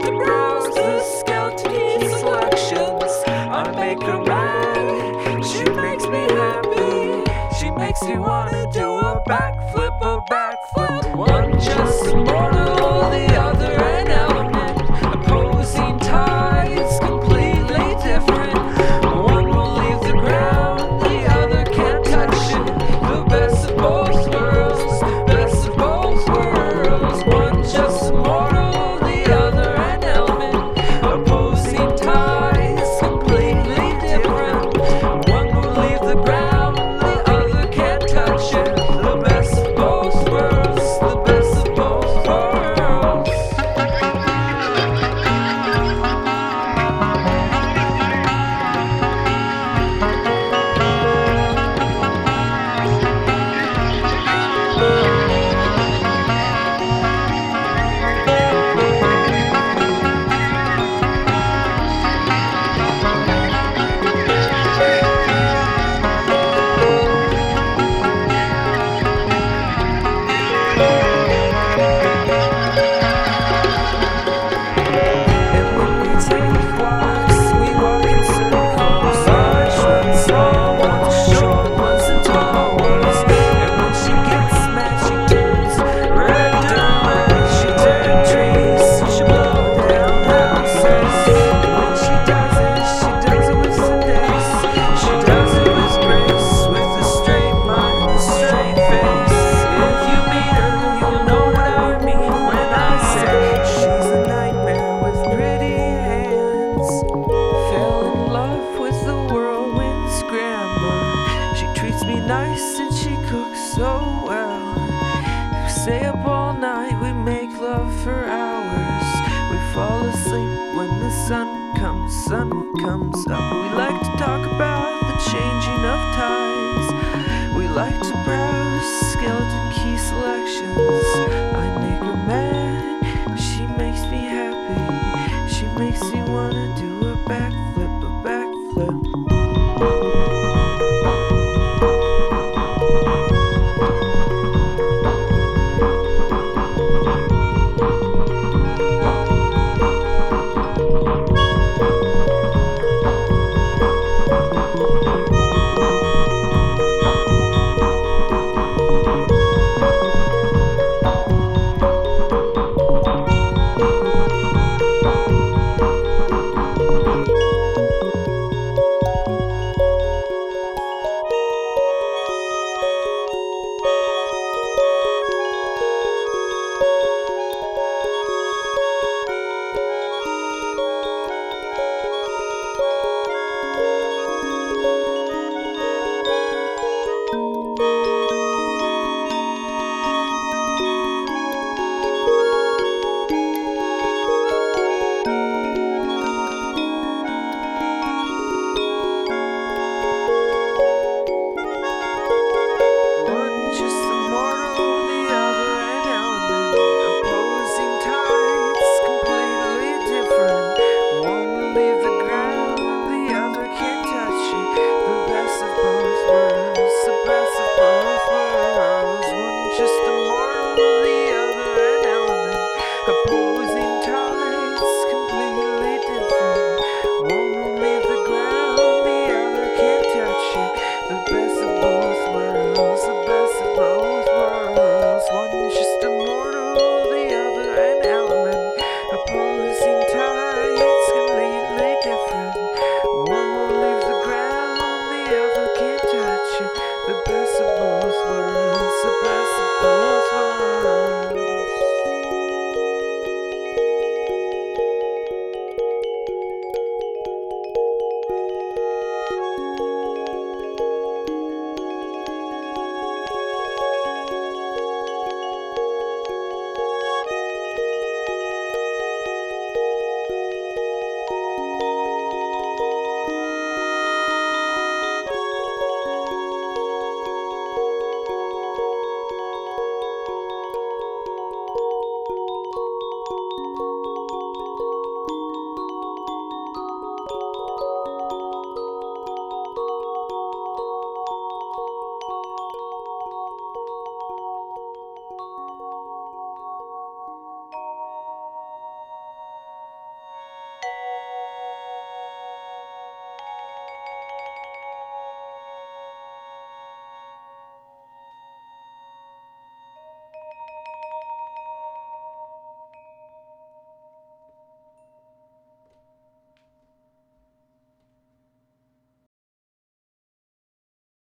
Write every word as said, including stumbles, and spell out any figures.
to browse the skeleton key selections. I make her mad, she makes me happy. She makes me wanna do a backflip, a backflip. One just mortal, the other an element. Opposing tides, completely different. One will leave the ground, the other can't touch it. The best of both worlds, best of both worlds. One just mortal, the other an element. Opposing tides, completely different. One will leave the ground, the other can't touch it. The best of both worlds, the best of both worlds. And when we take walks, we walk in circles. Large ones, small ones, short ones, and tall ones. And when she gets mad, she turns red and red. She turns trees, she blows down houses. And when she does it, she does it with finesse. She does it with grace, with a straight mind, a straight face. If you meet her, you'll know what I mean when I say she's a nightmare with pretty hands. Fell in love with the whirlwind scramble. She treats me nice and she cooks so well. We stay up all night, we make love for hours. We fall asleep when the sun comes, sun comes up. We like to talk about the changing of tides. We like to browse skeleton key selections. I make her mad, she makes me happy. She makes me wanna